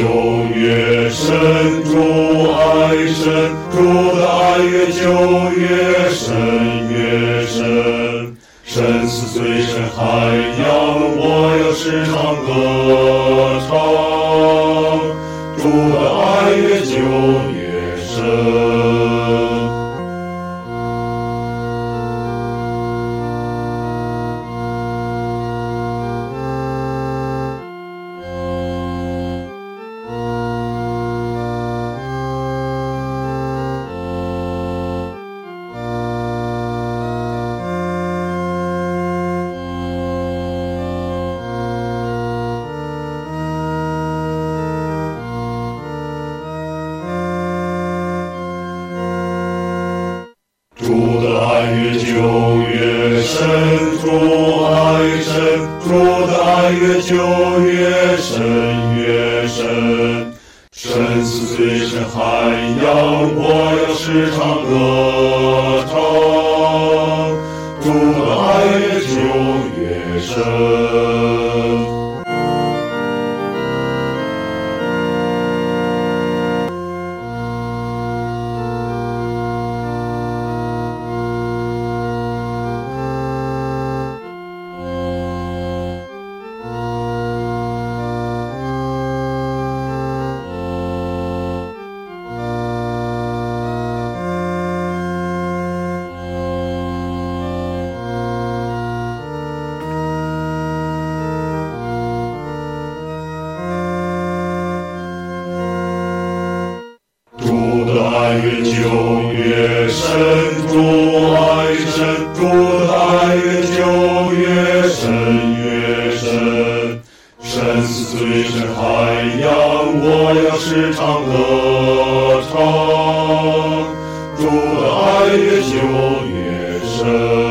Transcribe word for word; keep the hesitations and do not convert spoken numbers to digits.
就越深，主爱深，主的爱越久越深越深。深似最深海洋，我要时常歌唱。主的爱越久越深。主的爱越久越深，主爱深，主的爱越久越深越深。深似最深海洋，我要时常歌唱。主的爱越久越深。主的爱越久越深，主爱深，主的爱越久越深越深。深似最深海洋，我要时常歌唱。主的爱越久越深。